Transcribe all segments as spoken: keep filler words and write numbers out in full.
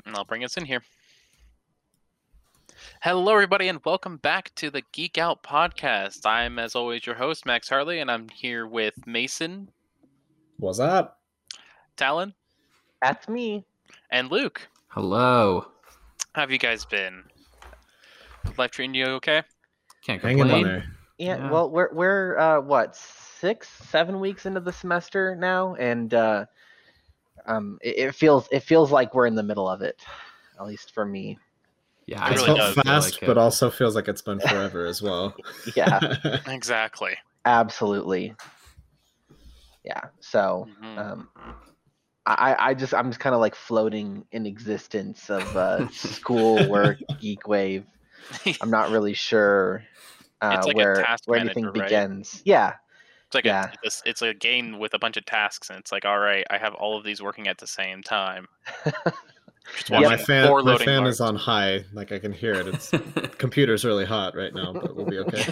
And I'll bring us in here. Hello, everybody, and welcome back to the Geek Out Podcast. I'm, as always, your host, Max Harley, and I'm here with Mason. What's up? Talon. That's me. And Luke. Hello. How have you guys been? Life treating you okay? Can't Hanging in complain. there. Yeah, Yeah. well, we're we're uh, what six, seven weeks into the semester now, and uh, um, it, it feels it feels like we're in the middle of it, at least for me. Yeah, It It's really felt does feel fast, like but it. also feels like it's been forever as well. Yeah, Exactly. absolutely. Yeah. So, Mhm. um, I I just I'm just kind of like floating in existence of uh, school, work, geek wave. I'm not really sure uh, It's like a where task where manager, anything right? begins. Yeah. It's like Yeah. a, it's, it's a game with a bunch of tasks, and it's like, all right, I have all of these working at the same time. Just Yeah, Yep. my watching fan, four my loading fan bars. is on high. Like I can hear it. It's computer's really hot right now, but we'll be okay.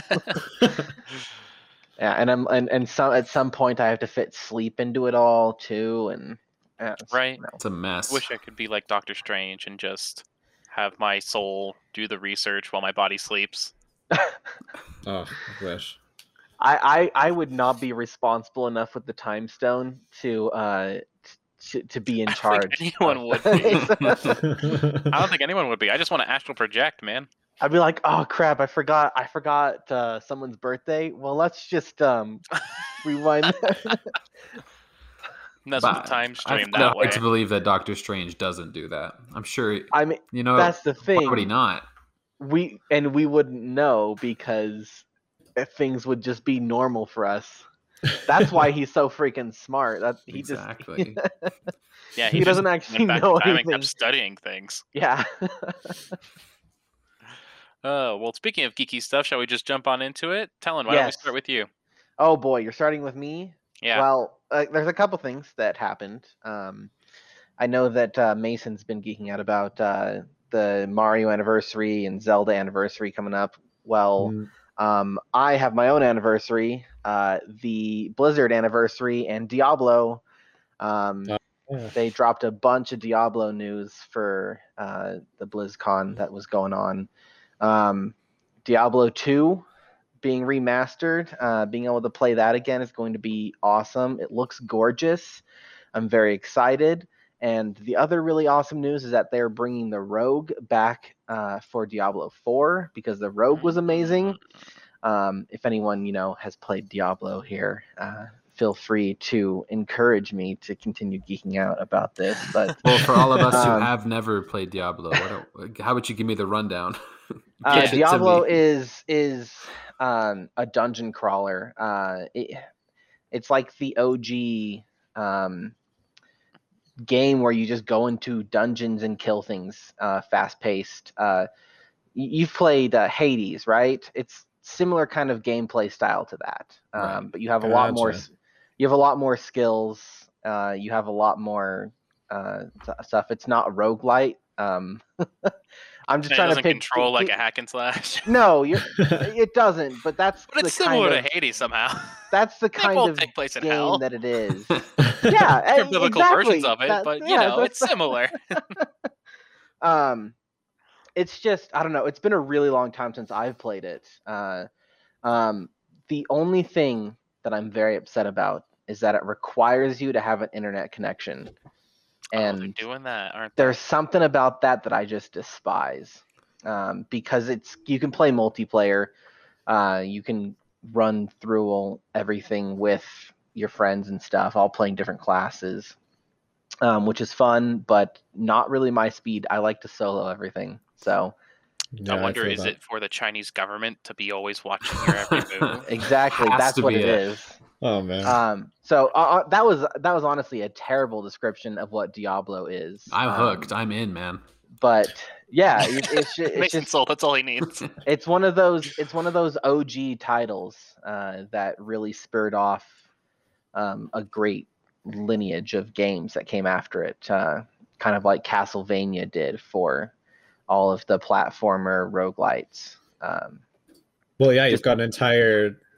Yeah, and I'm and, and some at some point I have to fit sleep into it all too, and yeah, it's- Right. no. It's a mess. Wish I could be like Doctor Strange and just have my soul do the research while my body sleeps. Oh, I wish. I, I I would not be responsible enough with the time stone to uh to, to be in I don't charge. think anyone of- would be. I don't think anyone would be. I just want to astral project, man. I'd be like, oh crap, I forgot I forgot uh, someone's birthday. Well, let's just um rewind. And that's But the time I stream find it that way. hard to believe that Doctor Strange doesn't do that. I'm sure, I mean, you know, that's the thing. why would he not? We and we wouldn't know because things would just be normal for us. That's why he's so freaking smart. That he Exactly. just Yeah, he just doesn't actually went back know in time and anything. kept studying things. Yeah. Uh, well, speaking of geeky stuff, shall we just jump on into it? Talon, why don't we Yes. start with you? Oh boy, you're starting with me. Yeah. Well, uh, there's a couple things that happened. Um, I know that uh, Mason's been geeking out about uh, the Mario anniversary and Zelda anniversary coming up. Well, Mm, um, I have my own anniversary, uh, the Blizzard anniversary, and Diablo. Um, Uh, yeah. they dropped a bunch of Diablo news for uh, the BlizzCon that was going on. Um, Diablo two being remastered, uh, being able to play that again is going to be awesome. It looks gorgeous. I'm very excited. And the other really awesome news is that they're bringing the Rogue back uh, for Diablo four because the Rogue was amazing. Um, if anyone you know has played Diablo here, uh, feel free to encourage me to continue geeking out about this. But Well, for all of us who Um, have never played Diablo, what don't, how about you give me the rundown? Uh, Pitch it to Diablo me. is is um, a dungeon crawler. Uh, it, it's like the O G um, game where you just go into dungeons and kill things, uh, fast paced. Uh, y- you've played uh, Hades, right? It's similar kind of gameplay style to that, um, Right. but you have a lot more. Gotcha. s- You have a lot more skills. Uh, you have a lot more uh, t- stuff. It's not roguelite. Um, I'm just And it trying doesn't to pick. control like a hack and slash. No, you're, it doesn't. But that's But the it's similar kind of to Hades somehow. that's the They kind both of take place in game hell. that it is. Yeah, eh, Different biblical exactly. versions of it, That- but you yeah, know, that's- it's similar. um, it's just I don't know. It's been a really long time since I've played it. Uh, um, the only thing that I'm very upset about is that it requires you to have an internet connection, Oh, they're and doing that, aren't they? there's something about that that I just despise. Um, because it's you can play multiplayer, uh, you can run through all, everything with your friends and stuff, all playing different classes, um, which is fun, but not really my speed. I like to solo everything. So Yeah, I wonder, feel is that. it for the Chinese government to be always watching your every move? exactly, Has that's to what be it it. is. Oh man. Um, so uh, uh, that was that was honestly a terrible description of what Diablo is. I'm Um, hooked. I'm in, man. But yeah, it, it's ju- it's Mason just Soul, that's all he needs. it's one of those it's one of those O G titles uh, that really spurred off um, a great lineage of games that came after it, uh, kind of like Castlevania did for all of the platformer roguelites. Um, Well, yeah, you've just- got an entire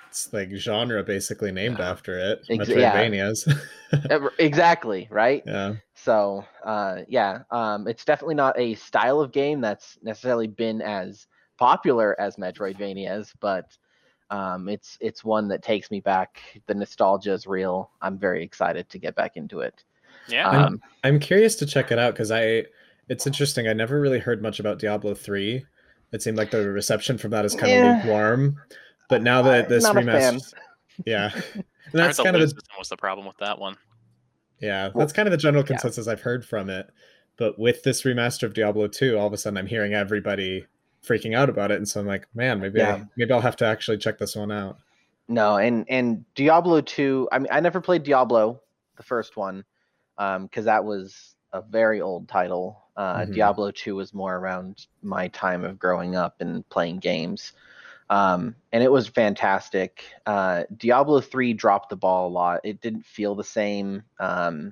like genre basically named Yeah. after it. Ex- yeah. Metroidvanias. Uh, Exactly, right? Yeah. So, uh, yeah, um, it's definitely not a style of game that's necessarily been as popular as Metroidvanias, but um, it's it's one that takes me back. The nostalgia is real. I'm very excited to get back into it. Yeah. Um, I'm curious to check it out because I it's interesting. I never really heard much about Diablo three. It seemed like the reception from that is kind Yeah. of lukewarm. But now that I'm this not a fan. remaster, yeah, and I heard that's the kind of loot the, system was the problem with that one. yeah, Well, that's kind of the general yeah. consensus I've heard from it. But with this remaster of Diablo two, all of a sudden I'm hearing everybody freaking out about it, and so I'm like, man, maybe Yeah. I, maybe I'll have to actually check this one out. No, and and Diablo two. I mean, I never played Diablo, the first one, um, because that was a very old title. Uh, Mhm. Diablo two was more around my time of growing up and playing games, um, and it was fantastic. Uh, Diablo three dropped the ball a lot. It didn't feel the same. Um,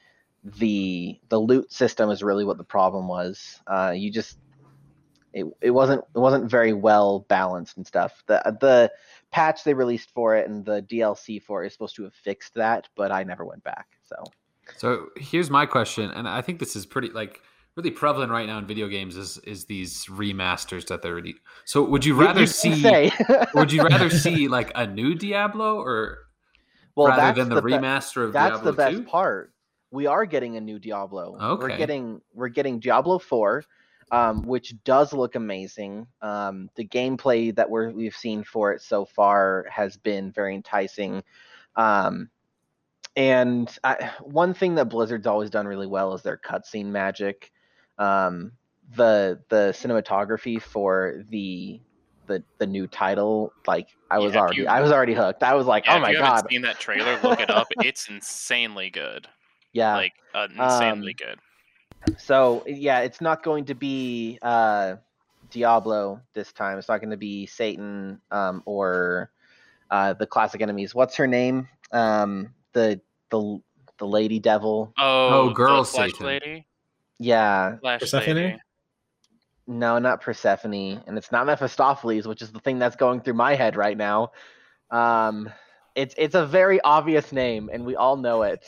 the the loot system is really what the problem was. Uh, you just it, it wasn't it wasn't very well balanced and stuff. The the patch they released for it and the D L C for it is supposed to have fixed that, but I never went back. So So here's my question, and I think this is pretty like really prevalent right now in video games is is these remasters that they're already. So would you rather You see say. would you rather see like a new Diablo or well, rather that's than the, the be- remaster of that's Diablo the best two? part. We are getting a new Diablo. We're Okay. getting we're getting Diablo four, um, which does look amazing. Um, the gameplay that we're we've seen for it so far has been very enticing. Um, and I, one thing that Blizzard's always done really well is their cutscene magic. Um, the the cinematography for the the the new title, like I was Yeah, if already you- I was already hooked. I was like, Yeah, oh if my you god, haven't seen that trailer, look it up. It's insanely good. yeah. Like uh, insanely Um, good. So yeah, it's not going to be uh, Diablo this time. It's not going to be Satan um, or uh, the classic enemies. What's her name? Um, the the the lady devil. Oh, Oh, girl the Flash Satan. lady. Yeah, Flash Persephone? lady. no, not Persephone, and it's not Mephistopheles, which is the thing that's going through my head right now. Um, it's it's a very obvious name, and we all know it.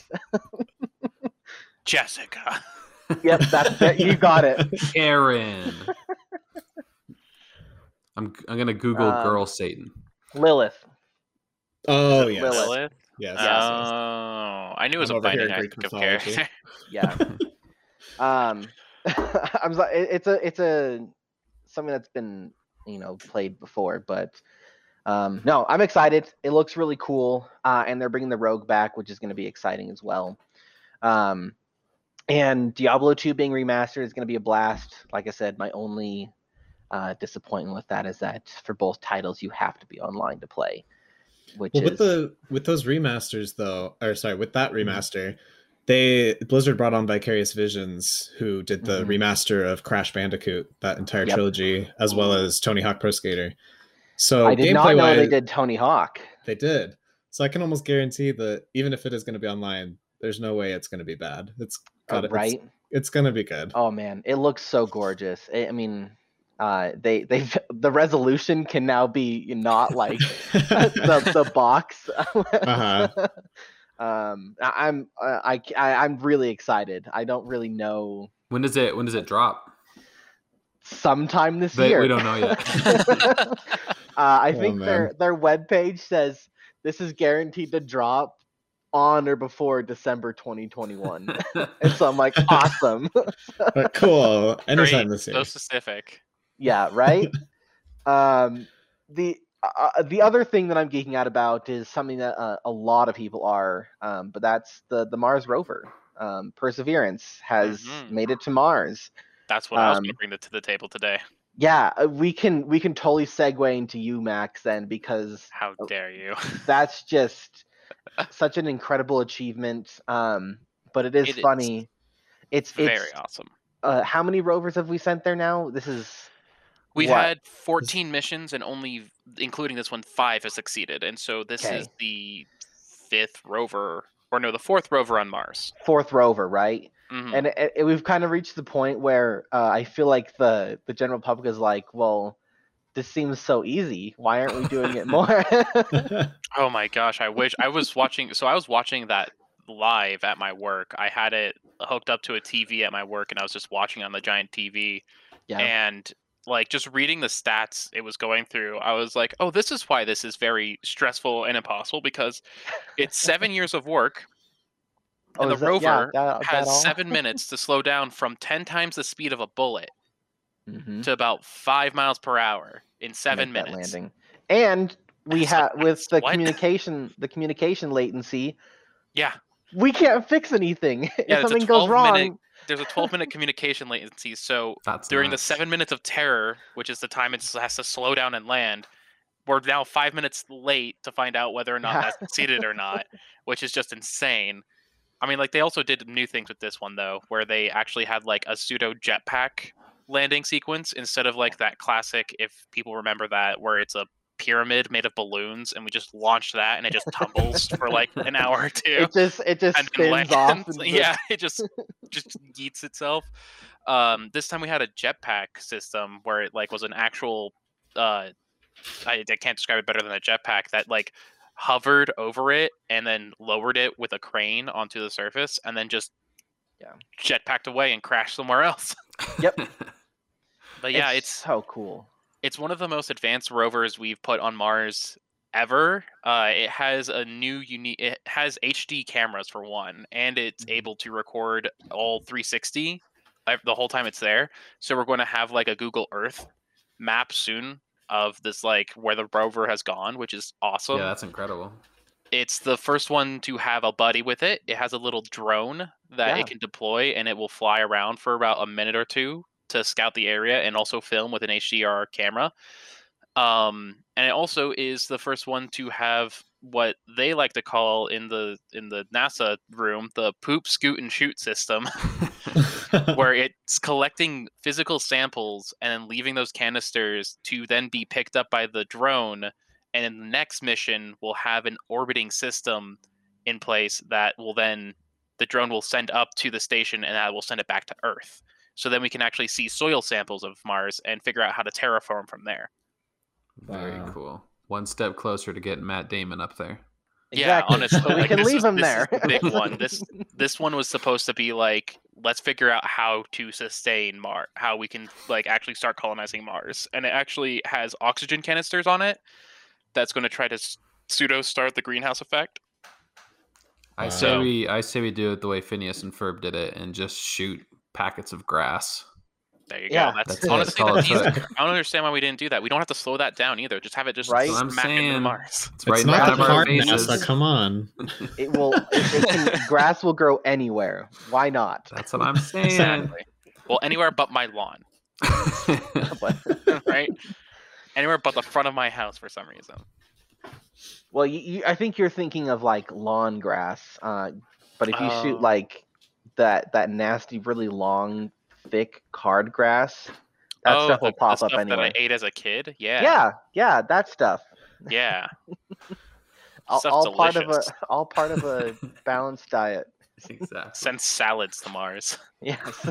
Jessica. Yep, that's it. You got it. Karen. I'm I'm gonna Google Um, girl Satan. Lilith. Oh Is it yes, Lilith? Lilith? yes, Oh, yes, yes. I knew it was I'm a over here binding in I Greek think of mythology. character. Yeah. um I'm sorry, it- it's a it's a something that's been, you know, played before, but um no, I'm excited. It looks really cool, uh and they're bringing the rogue back, which is going to be exciting as well. Um and Diablo two being remastered is going to be a blast. Like I said, my only uh disappointment with that is that for both titles you have to be online to play, which Well, is with the with those remasters though, or sorry, with that remaster, they Blizzard brought on Vicarious Visions, who did the Mhm. remaster of Crash Bandicoot, that entire Yep. trilogy, as well as Tony Hawk Pro Skater. So I did not gameplay know wise, they did Tony Hawk. They did. So I can almost guarantee that even if it is going to be online, there's no way it's going to be bad. It's Oh, got right. It's, it's going to be good. Oh man, it looks so gorgeous. I I mean, uh, they they the resolution can now be not like the the box. Uh-huh. um, I, I'm uh, I, I I'm really excited. I don't really know. When does it when does it drop? Sometime this They- year. we don't know yet. uh, I Oh, think their man. their webpage says this is guaranteed to drop on or before December twenty twenty-one. And so I'm like, awesome. But cool. Anytime Great, this year. so specific. Yeah, right. um, the uh, the other thing that I'm geeking out about is something that uh, a lot of people are, um, but that's the the Mars rover. Um, Perseverance has Mhm. made it to Mars. That's what I was going Um, to bring to the table today. Yeah, uh, we can we can totally segue into you, Max, then, because How dare you? that's just such an incredible achievement. Um, but it is It is. funny. It's Very it's awesome. uh, how many rovers have we sent there now? This is We've what? had fourteen missions, and only, including this one, five has succeeded. And so this Okay. is the fifth rover, or no, the fourth rover on Mars. fourth rover, right? Mhm. And it, it- we've kind of reached the point where uh, I feel like the the general public is like, well, this seems so easy. Why aren't we doing it more? Oh my gosh, I wish I was watching. So I was watching that live at my work. I had it hooked up to a T V at my work, and I was just watching on the giant T V. Yeah. And like just reading the stats it was going through, I was like, oh, this is why this is very stressful and impossible, because it's seven years of work. Oh, And the is that- yeah, rover that- that has all? seven minutes to slow down from ten times the speed of a bullet Mhm. to about five miles per hour in seven Make that minutes. landing. And we It's have like, with the what? communication, the communication latency, Yeah, we can't fix anything. Yeah, if it's a something goes twelve wrong, minute there's a twelve minute communication latency. So That's during nuts. the seven minutes of terror, which is the time it has to slow down and land, we're now five minutes late to find out whether or not Yeah. that's succeeded or not, which is just insane. I mean, like they also did new things with this one though, where they actually had like a pseudo jetpack landing sequence instead of like that classic, if people remember that, where it's a pyramid made of balloons and we just launched that and it just tumbles for like an hour or two. it just it just And then spins off. lands. into the- Yeah, it just just yeets itself. Um, this time we had a jetpack system where it like was an actual. Uh, I, I can't describe it better than a jetpack that like hovered over it and then lowered it with a crane onto the surface and then just Yeah. jetpacked away and crashed somewhere else. Yep. But yeah, it's, it's so cool. it's one of the most advanced rovers we've put on Mars ever. Uh, it has a new unique. It has H D cameras for one, and it's Mhm. able to record all three sixty uh, the whole time it's there. So we're going to have like a Google Earth map soon of this, like where the rover has gone, which is awesome. Yeah, that's incredible. It's the first one to have a buddy with it. It has a little drone that Yeah. it can deploy, and it will fly around for about a minute or two to scout the area and also film with an H D R camera. Um, and it also is the first one to have what they like to call in the in the NASA room the poop, scoot, and shoot system, where it's collecting physical samples and then leaving those canisters to then be picked up by the drone. And in the next mission, we'll have an orbiting system in place that will then the drone will send up to the station, and that will send it back to Earth. So then we can actually see soil samples of Mars and figure out how to terraform from there. Very Wow. cool. One step closer to getting Matt Damon up there. Yeah, Exactly. honestly, But we like, can this leave is- him this is there. the big one. This this one was supposed to be like, let's figure out how to sustain Mars, how we can like actually start colonizing Mars, and it actually has oxygen canisters on it. That's going to try to s- pseudo start the greenhouse effect. I Wow. say we I say we do it the way Phineas and Ferb did it and just shoot packets of grass. There you Yeah. go. That's, That's it. honestly That's all that's it easy. took. I don't understand why we didn't do that. We don't have to slow that down either. Just have it just Right? That's what I'm smack into saying. Mars. It's right It's in not front that of our hard, faces. NASA. Come on. It will. It, it can, grass will grow anywhere. Why not? That's what I'm saying. Exactly. Well, anywhere but my lawn, right? Anywhere but the front of my house for some reason. Well, you, you, I think you're thinking of like lawn grass. Uh, but if you Oh. shoot like that that nasty, really long, thick card grass, that oh, stuff the, will the pop stuff up anyway. that I ate as a kid. Yeah. yeah, yeah, that stuff. Yeah. All, Stuff's all part of a delicious. all part of a balanced diet. Exactly. Send salads to Mars. Yes.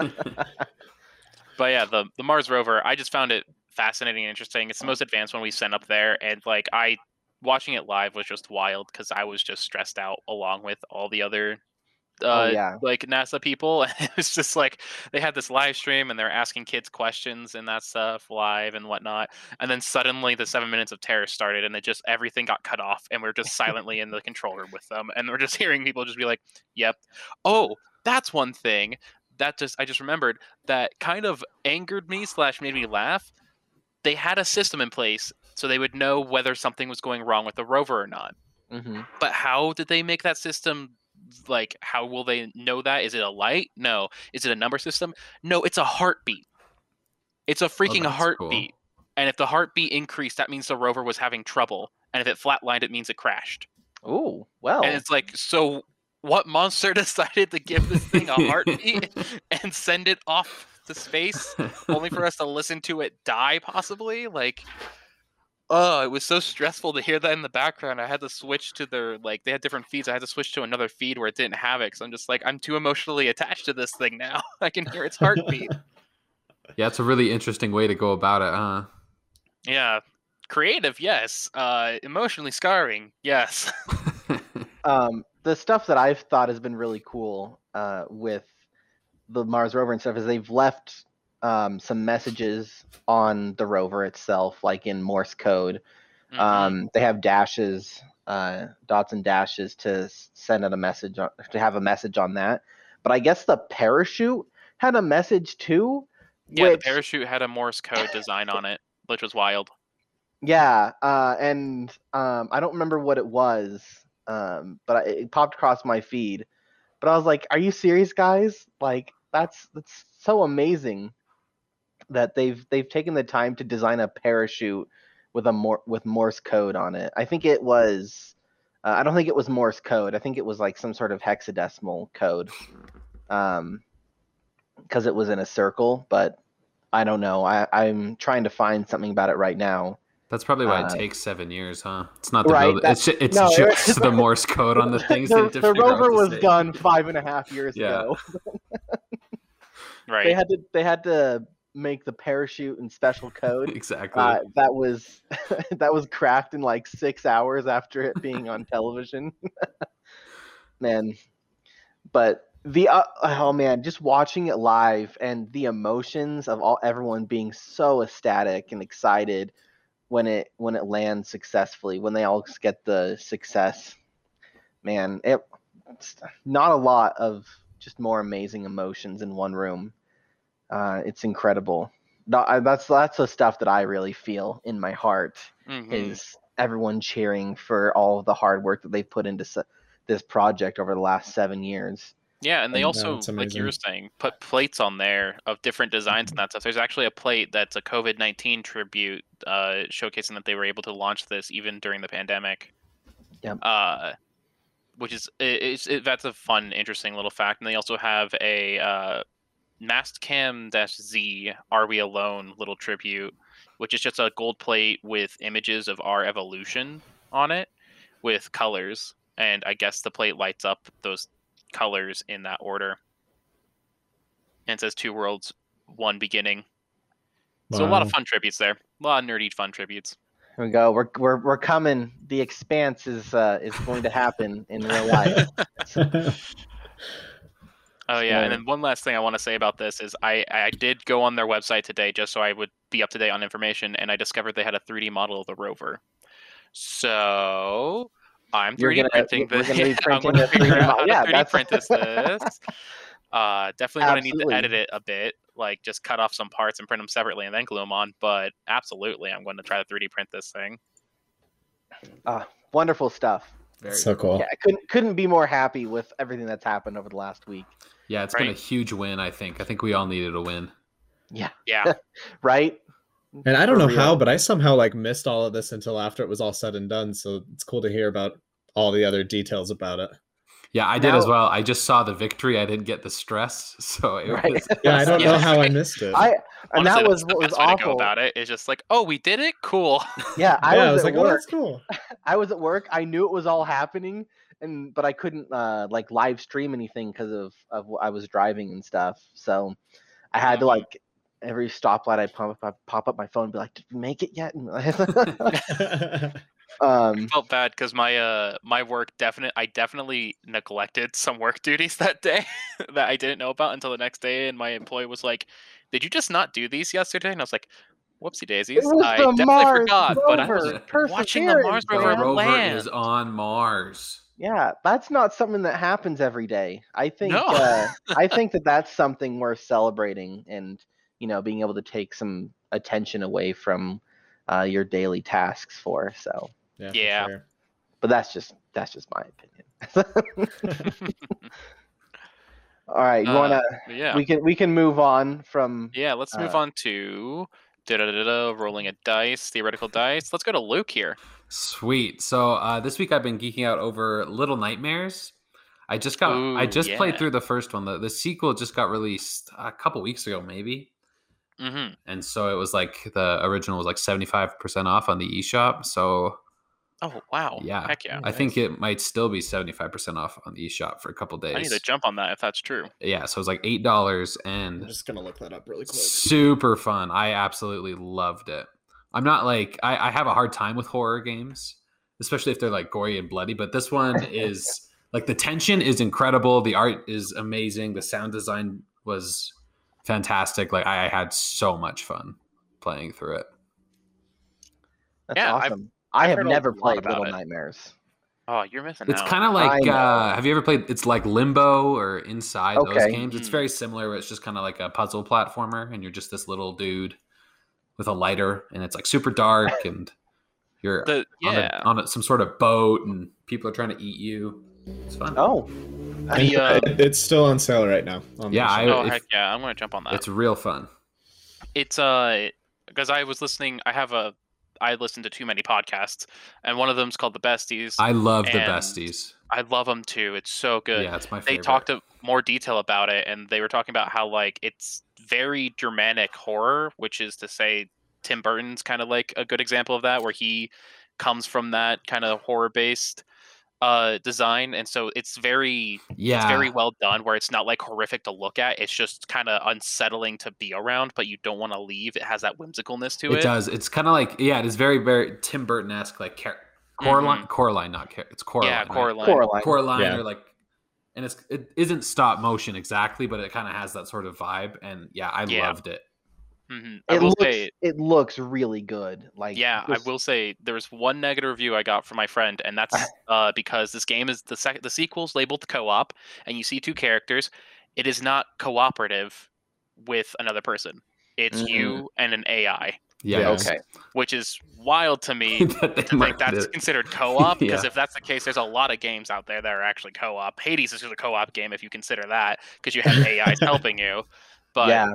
But yeah, the the Mars rover, I just found it fascinating and interesting. It's the most advanced one we sent up there, and like I watching it live was just wild because I was just stressed out along with all the other uh Oh, yeah. like NASA people. It was just like they had this live stream and they're asking kids questions and that stuff live and whatnot. And then suddenly the seven minutes of terror started and it just everything got cut off and we're just silently in the control room with them and we're just hearing people just be like, yep. Oh, that's one thing. That just I just remembered that kind of angered me slash made me laugh. They had a system in place so they would know whether something was going wrong with the rover or not. hmm But how did they make that system? Like, how will they know that? Is it a light? No. Is it a number system? No, it's a heartbeat. It's a freaking that's heartbeat. cool. And if the heartbeat increased, that means the rover was having trouble. And if it flatlined, it means it crashed. Ooh, well. And it's like, so what monster decided to give this thing a heartbeat and send it off to space only for us to listen to it die, possibly? Like, oh, it was so stressful to hear that in the background. I had to switch to their, like, they had different feeds. I had to switch to another feed where it didn't have it because I'm just like, I'm too emotionally attached to this thing now. I can hear its heartbeat. Yeah, it's a really interesting way to go about it, huh? Yeah, creative, yes. Uh, emotionally scarring, yes. Um, the stuff that I've thought has been really cool uh, with the Mars rover and stuff is they've left um, some messages on the rover itself, like in Morse code. Mhm. Um, they have dashes, uh, dots and dashes to s- send out a message, on, to have a message on that. But I guess the parachute had a message too. Yeah, the which, parachute had a Morse code design on it, which was wild. Yeah, uh, and um, I don't remember what it was, um, but I, it popped across my feed. But I was like, "Are you serious, guys? Like, that's that's so amazing that they've they've taken the time to design a parachute with a Mor- with Morse code on it. I think it was, uh, I don't think it was Morse code. I think it was like some sort of hexadecimal code, um, because it was in a circle. But I don't know. I, I'm trying to find something about it right now. That's probably why it Uh, takes seven years, huh? It's not the right, build. that- It's ju- it's no, it- just the Morse code on the things. the, they have to the figure out rover to was say. done five and a half years Yeah. ago. Right. They had to they had to make the parachute in special code. Exactly. Uh, that was that was cracked in like six hours after it being on television. Man, but the uh, oh man, just watching it live and the emotions of all everyone being so ecstatic and excited when it when it lands successfully, when they all get the success. Man, it it's not a lot of just more amazing emotions in one room. Uh, it's incredible. No, I- That's that's the stuff that I really feel in my heart Mhm. is everyone cheering for all of the hard work that they've put into s- this project over the last seven years. Yeah, and they Yeah, also, it's like you were amazing. saying, put plates on there of different designs and that stuff. There's actually a plate that's a COVID nineteen tribute, uh, showcasing that they were able to launch this even during the pandemic. Yep. Uh, which is it, it's it, that's a fun, interesting little fact. And they also have a uh, Mastcam-Z Are We Alone little tribute, which is just a gold plate with images of our evolution on it with colors. And I guess the plate lights up those colors in that order. And it says two worlds, one beginning. So a lot of Wow. fun tributes there. A lot of nerdy fun tributes. Here we go. We're we're we're coming. The expanse is uh, is going to happen in real life. Oh yeah, and So- then one last thing I want to say about this is I, I did go on their website today just so I would be up to date on information, and I discovered they had a three D model of the rover. So I'm You're three D gonna- printing we're this. gonna be I'm printing going to a three D figure out model. how to Yeah, three D that's- print this. this. Uh, definitely going to need to Absolutely. edit it a bit, like just cut off some parts and print them separately and then glue them on. But absolutely, I'm going to try to three D print this thing. Uh, wonderful stuff. Very So cool. Yeah, I couldn't couldn't be more happy with everything that's happened over the last week. Yeah, it's been a Right. huge win, I think. I think we all needed a win. Yeah, Yeah. right. And I don't For know real. how, but I somehow like missed all of this until after it was all said and done. So it's cool to hear about all the other details about it. Yeah, I did Now- as well. I just saw the victory. I didn't get the stress. So it Right. was Yeah, I don't Yeah. know how I missed it. I and Honestly, that was that's the what was best way to go awful. about it. It's just like, oh, we did it. Cool. Yeah, I yeah, was, I was at like, oh, work. that's cool. I was at work. I knew it was all happening, and but I couldn't uh, like live stream anything because of of what I was driving and stuff. So I had to Mhm. like every stoplight I pop up, pop up my phone and be like, "Did we make it yet?" um, Felt bad because my uh my work definite I definitely neglected some work duties that day that I didn't know about until the next day, and my employee was like, "Did you just not do these yesterday?" And I was like, "Whoopsie daisies, it was I the definitely Mars forgot." But I was rover, watching the Mars Perseverance, the rover man. rover land. is on Mars. Yeah, that's not something that happens every day. I think No. uh, I think that that's something worth celebrating, and you know, being able to take some attention away from uh, your daily tasks for. So, Yeah. for Yeah. sure. but that's just that's just my opinion. All right, you Uh, wanna But yeah, we can we can move on from yeah. Let's move uh, on to da-da-da-da, rolling a dice, theoretical dice. Let's go to Luke here. Sweet. So uh, this week I've been geeking out over Little Nightmares. I just got Ooh, I just played yeah. through the first one. The, the sequel just got released a couple weeks ago, maybe. Mm-hmm. And so it was like the original was like seventy-five percent off on the eShop. So Oh wow! yeah, Heck yeah! I think Nice. it might still be seventy-five percent off on the eShop for a couple days. I need to jump on that if that's true. Yeah, so it was like eight dollars I'm and just gonna look that up really quick. super fun. I absolutely loved it. I'm not like I, I have a hard time with horror games, especially if they're like gory and bloody. But this one is like the tension is incredible. The art is amazing. The sound design was fantastic. Like I, I had so much fun playing through it. That's Yeah, I've- awesome. I I've have heard a never lot played about Little it. Nightmares. Oh, you're missing It's out. kind of I like know. uh, have you ever played? It's like Limbo or Inside those Okay. games. It's Mm. very similar. Where it's just kind of like a puzzle platformer, and you're just this little dude with a lighter, and it's like super dark, and you're the on, yeah. a, on a, some sort of boat, and people are trying to eat you. It's fun. Oh, The, uh, It- it's still on sale right now. on the Yeah, I- shop. oh if- heck yeah, I'm gonna jump on that. It's real fun. It's uh because I was listening. I have a I listen to too many podcasts, and one of them's called The Besties. I love the And besties. I love them too. It's so good. Yeah, it's my They favorite. talked to more detail about it, and they were talking about how like it's very Germanic horror, which is to say Tim Burton's kind of like a good example of that, where he comes from that kind of horror based uh design, and so it's very yeah, it's very well done, where it's not like horrific to look at. It's just kind of unsettling to be around, but you don't want to leave. It has that whimsicalness to it. it does. It's kind of like yeah, it is very very Tim Burton esque, like Car- Coraline. Mhm. Coraline, not Car- it's Coraline. Yeah, right? Coraline. Coraline. Coraline Yeah. or like, and it's it isn't stop motion exactly, but it kind of has that sort of vibe. And yeah, I Yeah. loved it. Mhm. I It will looks say, it looks really good. Like yeah, just- I will say there was one negative review I got from my friend, and that's uh, because this game is the second the sequel's labeled co-op, and you see two characters. It is not cooperative with another person. It's Mhm. you and an A I, Yeah, Yeah. it's- Okay. which is wild to me. that they to think marketed that's it. considered co-op, because Yeah. if that's the case, there's a lot of games out there that are actually co-op. Hades is just a co-op game if you consider that, because you have A Is helping you. But yeah,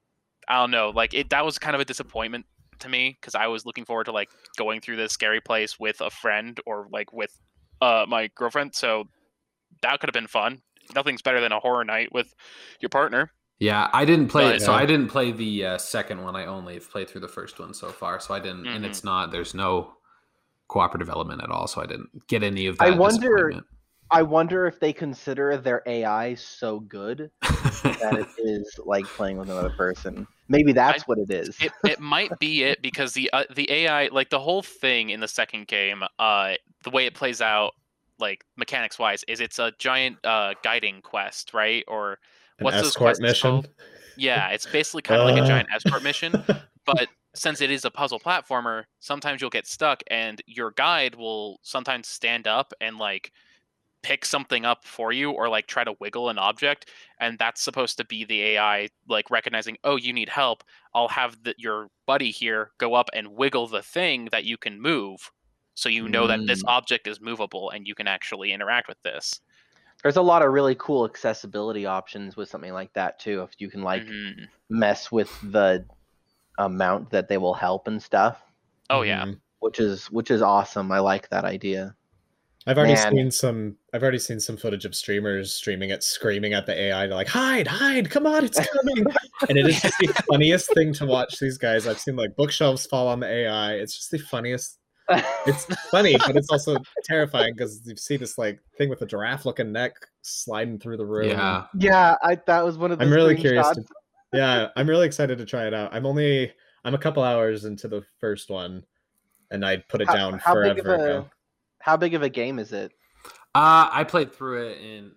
I don't know, like it that was kind of a disappointment to me, because I was looking forward to like going through this scary place with a friend or like with uh my girlfriend. So that could have been fun. Nothing's better than a horror night with your partner. Yeah, I didn't play But- it, so Yeah. I didn't play the uh, second one. I only have played through the first one so far, so I didn't. And Mhm. it's not. There's no cooperative element at all, so I didn't get any of that. I wonder- disappointment. I wonder if they consider their A I so good that it is like playing with another person. Maybe that's I- what it is. It it might be it, because the uh, the A I, like the whole thing in the second game, uh the way it plays out, like mechanics wise, is it's a giant uh guiding quest, right? Or An what's those escort quests mission. called? Yeah, it's basically kind of like a Uh. giant escort mission. But since it is a puzzle platformer, sometimes you'll get stuck, and your guide will sometimes stand up and like pick something up for you, or like try to wiggle an object, and that's supposed to be the A I like recognizing, oh, you need help. I'll have the, your buddy here go up and wiggle the thing that you can move, so you know that this Mm. object is movable and you can actually interact with this. There's a lot of really cool accessibility options with something like that too. If you can like Mhm. mess with the amount that they will help and stuff, Oh yeah. Mhm. which is which is awesome. I like that idea. I've already Man. seen some. I've already seen some footage of streamers streaming it, screaming at the A I to like hide, hide, come on, it's coming, and it is just the funniest thing to watch these guys. I've seen like bookshelves fall on the A I. It's just the funniest. It's funny, but it's also terrifying because you see this like thing with a giraffe-looking neck sliding through the room. Yeah, yeah, I that was one of the I'm really curious. screenshots. To, yeah, I'm really excited to try it out. I'm only I'm a couple hours into the first one, and I put it How- down how forever big of a ago. how big of a game is it? uh, I played through it in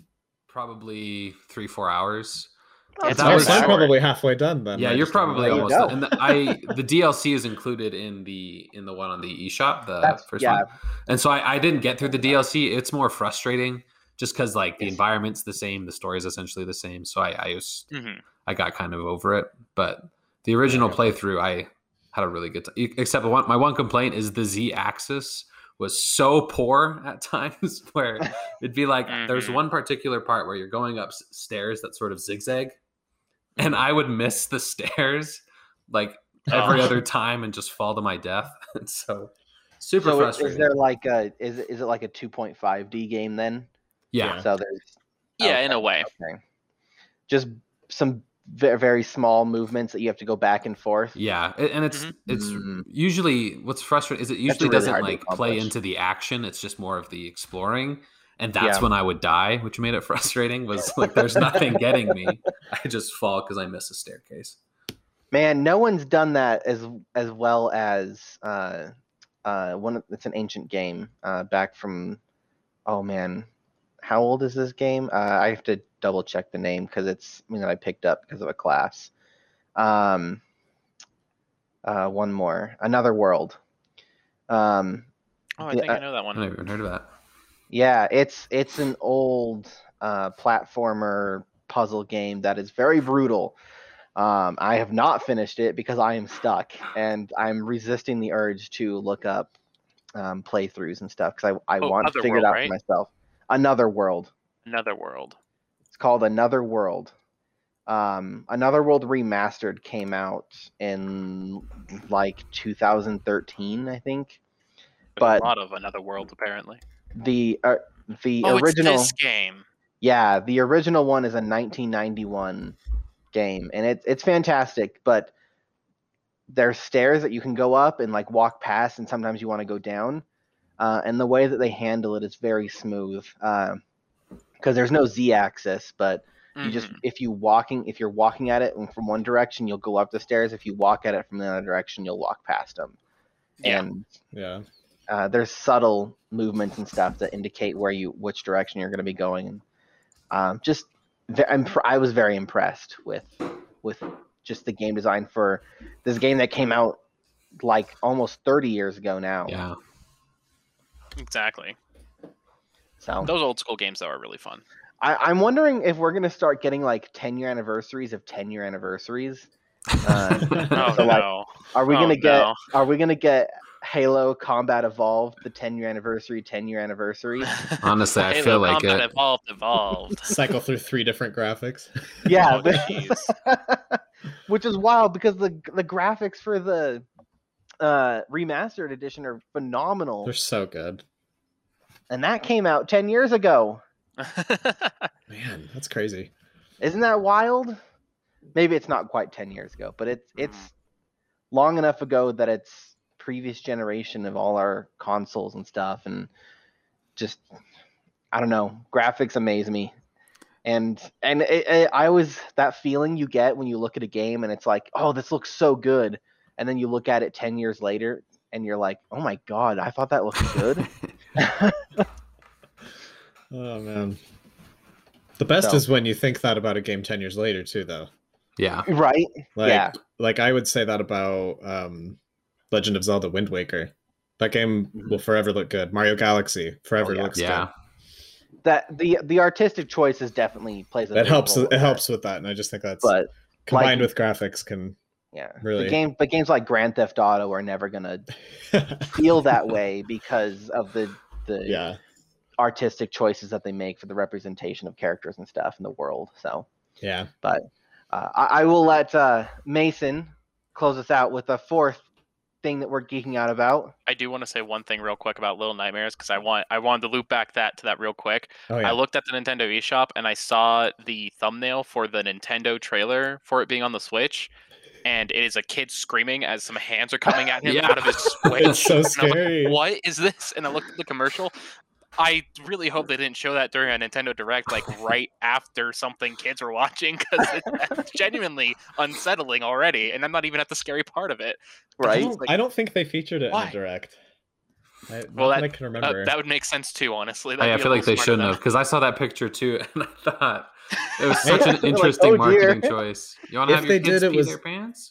probably three four hours. Yeah, That Oh, was so I'm short. probably halfway done then. Yeah, I you're just don't probably There you almost. go. Done. And the, I the D L C is included in the in the one on the eShop, the That's first yeah. one. And so I, I didn't get through the D L C. It's more frustrating just because like the Yes. environment's the same, the story is essentially the same. So I I, was, Mhm. I got kind of over it. But the original playthrough, I had a really good time. Except one, my one complaint is the Z axis was so poor at times where it'd be like there's Mhm. one particular part where you're going up s- stairs that sort of zigzag, and I would miss the stairs like every Oh. other time and just fall to my death. And so super So is, frustrating. is there like a is it- is it like a two point five D game then? yeah. So there's Yeah, okay, in a way. okay. Just some very, very small movements that you have to go back and forth. Yeah, a- and it's Mhm. it's Mm. usually what's frustrating is it usually really doesn't hard to like play accomplish. into the action. It's just more of the exploring, and that's Yeah. when I would die, which made it frustrating. Was like there's nothing getting me. I just fall because I miss a staircase. Man, no one's done that as as well as uh, uh, one. It's an ancient game uh, back from. Oh man, how old is this game? Uh, I have to double check the name because it's something that I picked up because of a class. Um, uh, one more, Another World. Um, Oh, I the- think I uh, know that I one. never even heard of that. yeah, it's it's an old uh, platformer puzzle game that is very brutal. Um, I have not finished it because I am stuck and I'm resisting the urge to look up um, playthroughs and stuff because I, I Oh, want to figure it Otherworld, out right? for myself. Another World. Another World. It's called Another World. Um, Another World Remastered came out in like two thousand thirteen, I think. There's But a lot of Another World apparently. the uh, the Oh, original, it's this game. yeah, the original one is a nineteen ninety-one game, and it's it's fantastic. But there's stairs that you can go up and like walk past, and sometimes you want to go down. Uh, and the way that they handle it is very smooth because uh, there's no z-axis, but you just Mhm. if you walking if you're walking at it from one direction, you'll go up the stairs. If you walk at it from the other direction, you'll walk past them. Yeah. And Yeah. uh, there's subtle movements and stuff that indicate where you which direction you're going to be going. And um, just ve- I'm, pr- I was very impressed with with just the game design for this game that came out like almost thirty years ago now. Yeah. Exactly. So Those old school games though are really fun. I, I'm wondering if we're gonna start getting like ten year anniversaries of ten year anniversaries. Uh, Oh So, like, no. are we Oh, gonna get? no. Are we gonna get Halo Combat Evolved, the ten year anniversary, ten year anniversary? Honestly, I Halo feel like Combat it. Evolved, evolved. Cycle through three different graphics. Yeah, Oh, but- jeez. which is wild because the the graphics for the uh, remastered edition are phenomenal, They're so good. and that came out ten years ago. Man, that's crazy. Isn't that wild? Maybe it's not quite ten years ago, but it's it's long enough ago that it's previous generation of all our consoles and stuff, and just I don't know, graphics amaze me. And and it, it, I always that feeling you get when you look at a game and it's like, oh, this looks so good, and then you look at it ten years later and you're like, oh my god, I thought that looked good. Oh man. The best So- is when you think that about a game ten years later too, though. Yeah. Right? Like, Yeah. like I would say that about um, Legend of Zelda: Wind Waker. That game Mhm. will forever look good. Mario Galaxy forever Oh, yeah. looks Yeah. That the the artistic choices definitely plays a good. That big helps. role It in helps with that, and I just think that's But combined like- with graphics can yeah, Really? the game, but games like Grand Theft Auto are never gonna feel that way because of the the yeah, artistic choices that they make for the representation of characters and stuff in the world. So yeah. uh, I, I will let uh, Mason close us out with a fourth thing that we're geeking out about. I do want to say one thing real quick about Little Nightmares because I want I wanted to loop back that to that real quick. Oh yeah. I looked at the Nintendo eShop and I saw the thumbnail for the Nintendo trailer for it being on the Switch, and it is a kid screaming as some hands are coming at him Yeah. out of his Switch. It's so And I'm like, scary. what is this? And I looked at the commercial. I really hope they didn't show that during a Nintendo Direct, like right after something kids were watching, because it's genuinely unsettling already, and I'm not even at the scary part of it. I Right? don't, I don't think they featured it in Why? the direct. I, not Well, that, that- I can Uh, remember. that would make sense too, honestly. I, That'd I be a feel like little they smarter shouldn't than- have because I saw that picture too, and I thought it was Like, such an interesting oh, dear. marketing choice. You want to If have your they kids did, it pee was- their pants?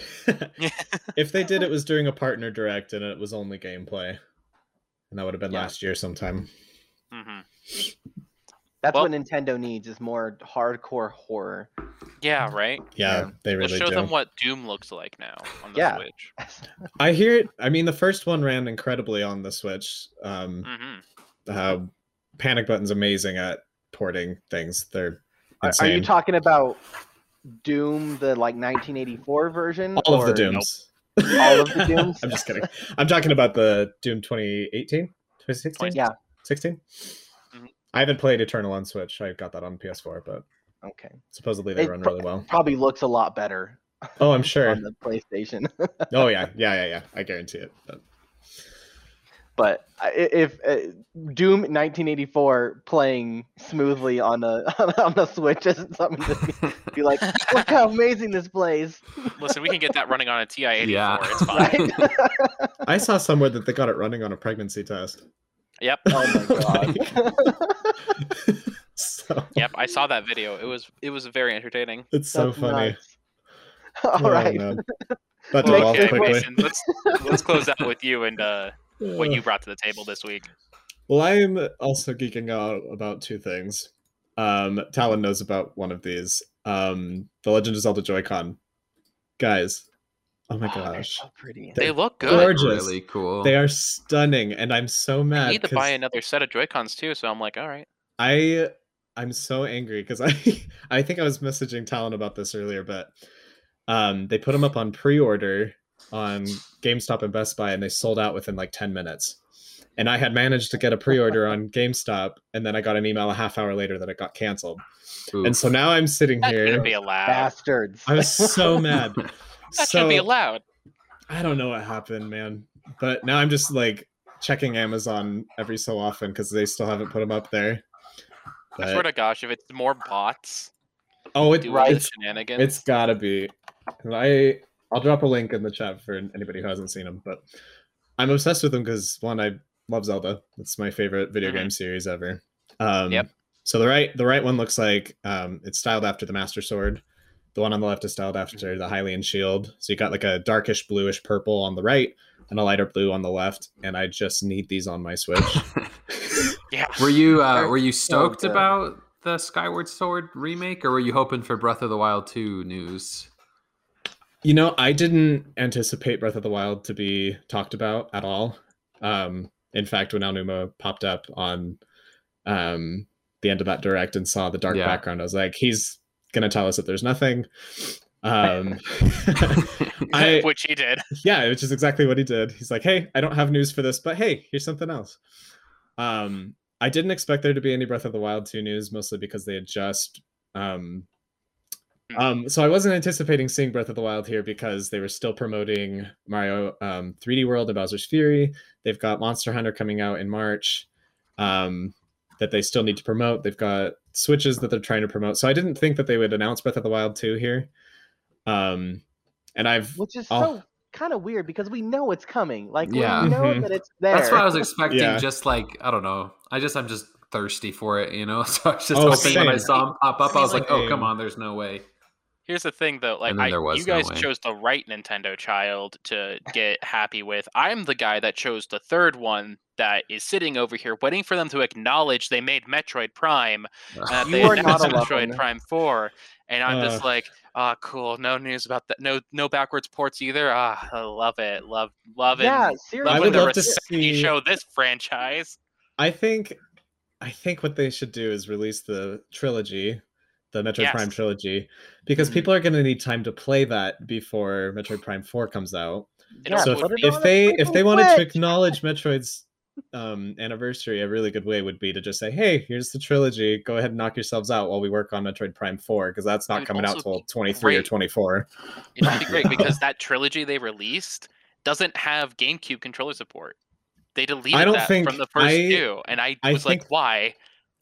If they did, it was during a partner direct, and it was only gameplay, and that would have been Yeah. last year sometime. Mhm. That's Well- what Nintendo needs is more hardcore horror. Yeah, right. Yeah, Yeah. they Let's really show do. them what Doom looks like now on the Yeah. Switch. I hear it. I mean, the first one ran incredibly on the Switch. Um, hmm uh, Panic Button's amazing at porting things. They're Are, are insane. you talking about Doom, the like nineteen eighty-four version? All of the or- Dooms. All of the Dooms? I'm just kidding. I'm talking about the Doom twenty eighteen, twenty sixteen, Yeah. sixteen. Mhm. I haven't played Eternal on Switch. I got that on P S four, but Okay. supposedly they It run pro- really well. Probably looks a lot better Oh, I'm sure. on the PlayStation. Oh yeah, yeah, yeah, yeah. I guarantee it. But But I- if uh, Doom nineteen eighty-four playing smoothly on a on a Switch isn't something to be like, look how amazing this plays. Listen, we can get that running on a T I eighty-four. Yeah. It's fine. Right? I saw somewhere that they got it running on a pregnancy test. Yep. Oh my god. So Yep. I saw that video. It was it was very entertaining. it's so That's funny. nuts. All Oh, right. man. That Well, devolved okay, quickly. Mason, let's let's close out with you and uh, what you brought to the table this week. Well, I'm also geeking out about two things. Um, Talon knows about one of these. Um, the Legend of Zelda Joy-Con. Guys, oh my Oh, they're gosh. so pretty. They look good. Gorgeous. Really cool. They are stunning, and I'm so I mad need to 'cause buy another set of Joy-Cons too, so I'm like, all right. I I'm so angry because I I think I was messaging Talon about this earlier, but um, they put them up on pre-order on GameStop and Best Buy, and they sold out within like ten minutes. And I had managed to get a pre-order on GameStop, and then I got an email a half hour later that it got canceled. Oof. And so now I'm sitting That here. shouldn't be allowed. Bastards. I was so mad. That so, shouldn't be allowed. I don't know what happened, man. But now I'm just like checking Amazon every so often because they still haven't put them up there. I swear But, to gosh, if it's more bots oh, it, doing Right. the it's shenanigans, it's gotta be. And I I'll drop a link in the chat for anybody who hasn't seen them. But I'm obsessed with them because one, I love Zelda. It's my favorite video Mhm. game series ever. Um, Yep. So the right the right one looks like um, it's styled after the Master Sword. The one on the left is styled after the Hylian Shield. So you got like a darkish bluish purple on the right and a lighter blue on the left. And I just need these on my Switch. yeah. Were you uh, They're were you so stoked good. about the Skyward Sword remake, or were you hoping for Breath of the Wild two news? You know, I didn't anticipate Breath of the Wild to be talked about at all. Um, in fact, when Aonuma popped up on um, the end of that direct and saw the dark Yeah. background, I was like, he's gonna tell us that there's nothing. Um, I Which he did. yeah, which is exactly what he did. He's like, hey, I don't have news for this, but hey, here's something else. Um, I didn't expect there to be any Breath of the Wild two news, mostly because they had just um, Um, so I wasn't anticipating seeing Breath of the Wild here because they were still promoting Mario um, three D World and Bowser's Fury. They've got Monster Hunter coming out in March um, that they still need to promote. They've got Switches that they're trying to promote. So I didn't think that they would announce Breath of the Wild two here. Um, and I've Which is Oh. so kind of weird because we know it's coming. Like Yeah. we know Mhm. that it's there. That's what I was expecting. Yeah. Just like I don't know. I just I'm just thirsty for it, you know. So I was just Oh, hoping when I same. saw him pop up, I was like, oh Same. come on, there's no way. Here's the thing, though. Like, And then I, there was you no guys way. chose the right Nintendo child to get happy with. I'm the guy that chose the third one that is sitting over here waiting for them to acknowledge they made Metroid Prime and that You they are not announced alone. Metroid Prime four. And I'm just Uh. like, ah, cool. No news about that. No, no backwards ports either. Ah, I love it. Love, loving, Yeah, loving seriously. I would the love to respect you see- show this franchise. I think I think what they should do is release the trilogy, the Metroid Yes. Prime trilogy, because Mhm. people are going to need time to play that before Metroid Prime four comes out. It Yeah, also So would put if, it if on a they if freaking they wanted to Switch. acknowledge Metroid's um, anniversary, a really good way would be to just say, "Hey, here's the trilogy. Go ahead and knock yourselves out while we work on Metroid Prime four, because that's It not would coming out also till be twenty-three or great. twenty-four." It would be great because that trilogy they released doesn't have GameCube controller support. They deleted I don't that think- from the first I- two, and I, I was think- like, "Why?"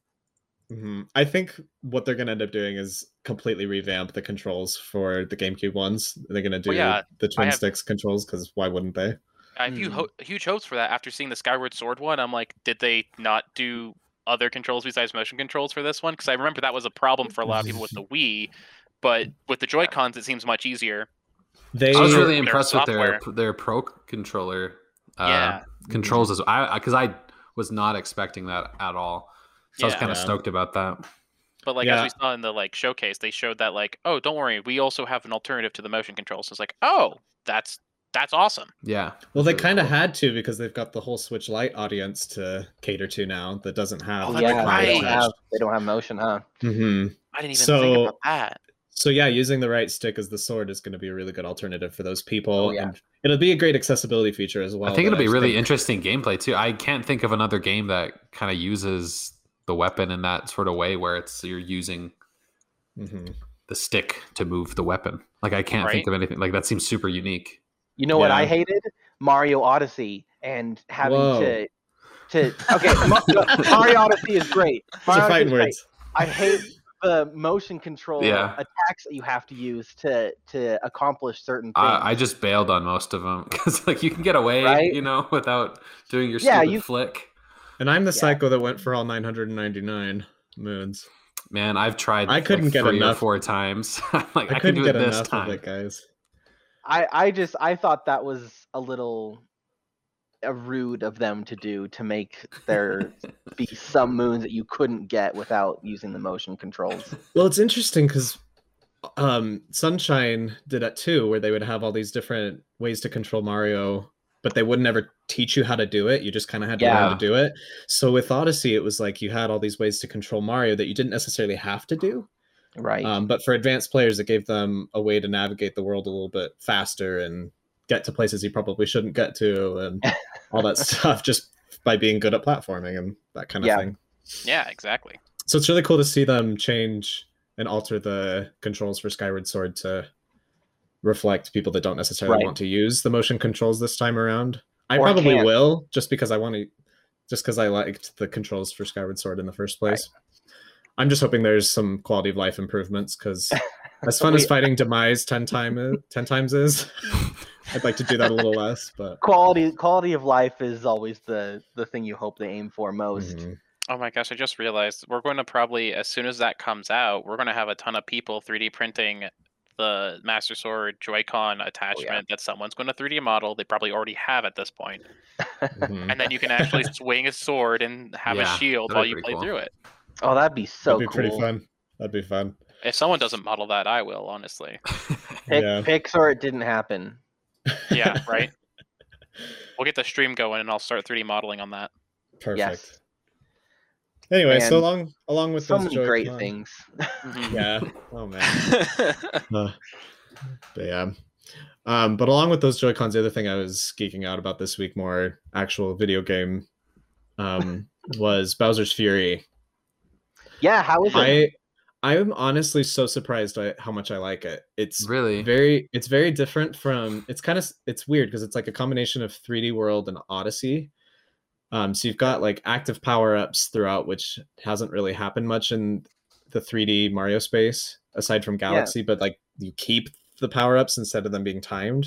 Mhm. I think what they're going to end up doing is completely revamp the controls for the GameCube ones. They're going to do Well, yeah, the twin have- sticks controls because why wouldn't they? I have hu- Hmm. ho- huge hopes for that after seeing the Skyward Sword one. I'm like, did they not do other controls besides motion controls for this one? Because I remember that was a problem for a lot of people with the Wii, but with the Joy Cons, it seems much easier. They I was really their impressed with their software. their Pro controller uh, Yeah. controls as I because I was not expecting that at all. So I was Yeah. kind of Yeah. stoked about that. But like Yeah. as we saw in the like showcase, they showed that like, oh, don't worry, we also have an alternative to the motion controls. So it's like, oh, that's that's awesome. Yeah. well, they Really kind of cool. had to because they've got the whole Switch Lite audience to cater to now that doesn't have. Oh, the that's yeah, Joy-Con they don't right. have they don't have motion, huh? hmm I didn't even So- think about that. So yeah, using the right stick as the sword is going to be a really good alternative for those people, Oh, yeah. and it'll be a great accessibility feature as well. I think that it'll be just really think- interesting gameplay too. I can't think of another game that kind of uses the weapon in that sort of way where it's you're using Mhm. the stick to move the weapon. Like I can't think Right. of anything like that seems super unique. You know what I Yeah. hated? Mario Odyssey and having Whoa. to to okay, Mario Odyssey is great. Those Mario are Odyssey fighting is great. words. I hate the motion control Yeah. attacks that you have to use to to accomplish certain things. I, I just bailed on most of them because like you can get away, Right? you know, without doing your Yeah, stupid you- flick. And I'm the Yeah. psycho that went for all nine hundred ninety-nine moons. Man, I've tried. I couldn't like get three enough. or four times. I'm like I, I can couldn't do it get this enough time. of it, guys. I I just I thought that was a little uh, rude of them to do to make there be some moons that you couldn't get without using the motion controls. Well, it's interesting because um, Sunshine did that too, where they would have all these different ways to control Mario, but they would never teach you how to do it. You just kind of had to Yeah. learn to do it. So with Odyssey, it was like you had all these ways to control Mario that you didn't necessarily have to do. Right. Um, but for advanced players, it gave them a way to navigate the world a little bit faster and get to places you probably shouldn't get to and all that stuff just by being good at platforming and that kind of Yeah. thing. Yeah, exactly. So it's really cool to see them change and alter the controls for Skyward Sword to reflect people that don't necessarily Right. want to use the motion controls this time around. I Or probably can't. will, just because I want to, just because I liked the controls for Skyward Sword in the first place. I'm just hoping there's some quality of life improvements, because as fun as We- fighting Demise ten time ten times is, I'd like to do that a little less. But quality quality of life is always the the thing you hope they aim for most. Mhm. Oh my gosh, I just realized we're going to probably, as soon as that comes out, we're going to have a ton of people three D printing the Master Sword Joy-Con attachment that someone's going to three D model. They probably already have at this point. Mhm. And then you can actually swing a sword and have Yeah, a shield that'd while be you pretty play cool. through it. Oh, that'd be so That'd be cool. pretty fun. That'd be fun. If someone doesn't model that, I will, honestly. Pick, Yeah. Pix or it didn't happen. Yeah, right? We'll get the stream going and I'll start three D modeling on that. Perfect. Yes. Anyway, so And along along with So those many great Joy-Con- things. Mhm. Yeah. Oh man. Uh, but yeah. Um, but along with those Joy-Cons, the other thing I was geeking out about this week, more actual video game, um, was Bowser's Fury. Yeah, how is it? I I'm honestly so surprised at how much I like it. It's Really? very it's very different from it's kind of it's weird because it's like a combination of three D World and Odyssey. Um, so you've got like active power-ups throughout, which hasn't really happened much in the three D Mario space aside from Galaxy, but like you keep the power-ups instead of them being timed.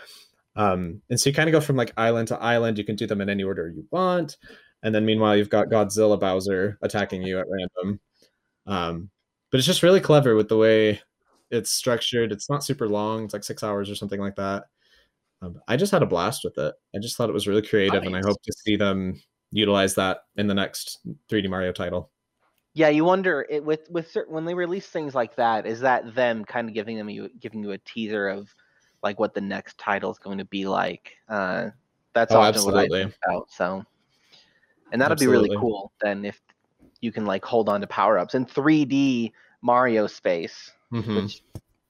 Um, and so you kind of go from like island to island. You can do them in any order you want. And then meanwhile, you've got Godzilla Bowser attacking you at random. Um, but it's just really clever with the way it's structured. It's not super long. It's like six hours or something like that. Um, I just had a blast with it. I just thought it was really creative, and I Nice. hope to see them utilize that in the next three D Mario title. Yeah, you wonder it with with certain when they release things like that. Is that them kind of giving them you giving you a teaser of like what the next title is going to be like? Uh, that's Oh, often what I absolutely. think about. So, and that'll be really Absolutely. cool. Then if you can like hold on to power ups in three D Mario space, Mhm. which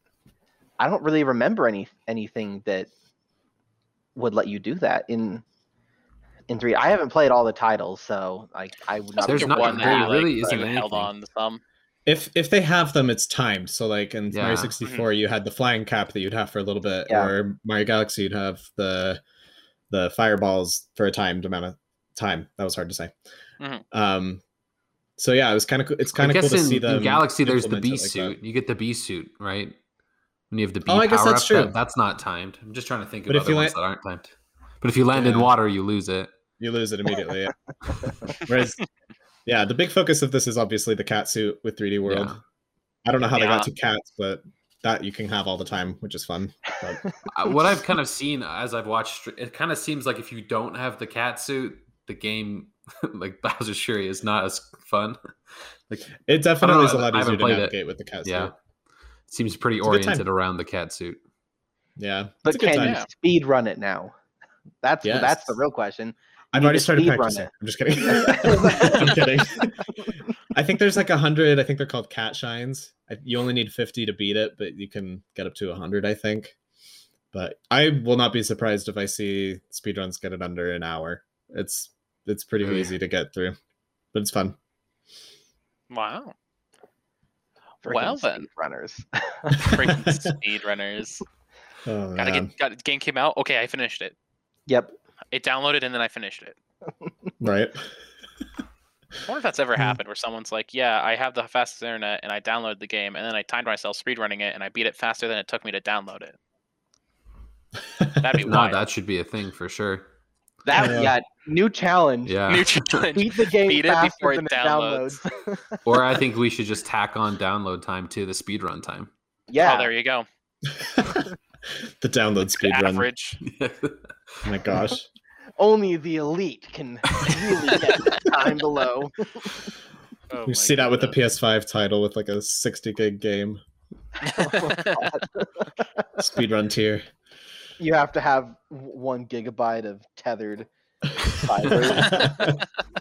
I don't really remember any anything that would let you do that in in three. I haven't played all the titles, so like I would not. There's be There's not- one able that to you there really like, isn't you held anything. on to some. If if they have them, it's timed. So like in Yeah. Mario sixty-four, you had the flying cap that you'd have for a little bit, Yeah. or Mario Galaxy, you'd have the the fireballs for a timed amount of time. That was hard to say. Mhm. Um, so yeah, it was kind of it's I kind of cool guess to in, see them. in Galaxy, there's the implement it B like that. suit. You get the B suit, right? When you have the B Oh, I guess power that's up, true. that- that's not timed. I'm just trying to think of But if other you ones la- that aren't timed. But if you land in Yeah. water, you lose it. You lose it immediately. Yeah. Whereas, yeah, the big focus of this is obviously the cat suit with three D World. Yeah. I don't know how they Yeah. got to cats, but that you can have all the time, which is fun. But Uh, what I've kind of seen as I've watched, it kind of seems like if you don't have the cat suit, the game, like Bowser's Fury, is not as fun. Like, it definitely is a I lot easier haven't to played it. navigate with the cat yeah, suit. seems pretty It's a good time. oriented around the cat suit. Yeah, But it's a good can time. you Yeah. speed run it now? That's Yes. that's the real question. I've need already to started speed run practicing. it. I'm just kidding. I'm kidding. I think there's like a hundred. I think they're called cat shines. I- You only need fifty to beat it, but you can get up to a hundred, I think. But I will not be surprised if I see speedruns get it under an hour. It's it's pretty Really? easy to get through, but it's fun. Wow. Freaking Well then. speed runners. Freaking speedrunners. Oh, Gotta man. get got game came out. Okay, I finished it. Yep. It downloaded and then I finished it. Right. I wonder if that's ever happened where someone's like, yeah, I have the fastest internet and I downloaded the game and then I timed myself speedrunning it and I beat it faster than it took me to download it. That'd be No, wild. that should be a thing for sure. That Yeah. yeah, new challenge. Yeah. New challenge. Beat the game Beat it faster before it than it downloads. downloads. Or I think we should just tack on download time to the speedrun time. yeah. Oh, there you go. The download speed run. Average. Oh my gosh. Only the elite can really get that time below. Oh, You my see that with the goodness. P S five title with like a sixty gig game. Speedrun tier. You have to have w- one gigabyte of tethered fiber.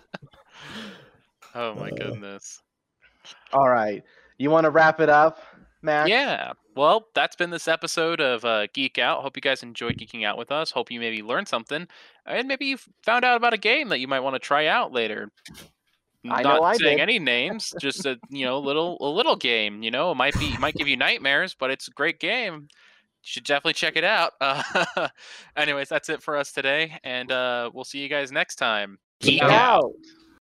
Oh my Uh, goodness. All right. You want to wrap it up, Max? Yeah. Well, that's been this episode of uh, Geek Out. Hope you guys enjoyed geeking out with us. Hope you maybe learned something, and maybe you found out about a game that you might want to try out later. I Not know I saying did. any names, just a you know little a little game. You know, it might be it might give you nightmares, but it's a great game. You should definitely check it out. Uh, anyways, that's it for us today, and uh, we'll see you guys next time. Geek Geek out. out.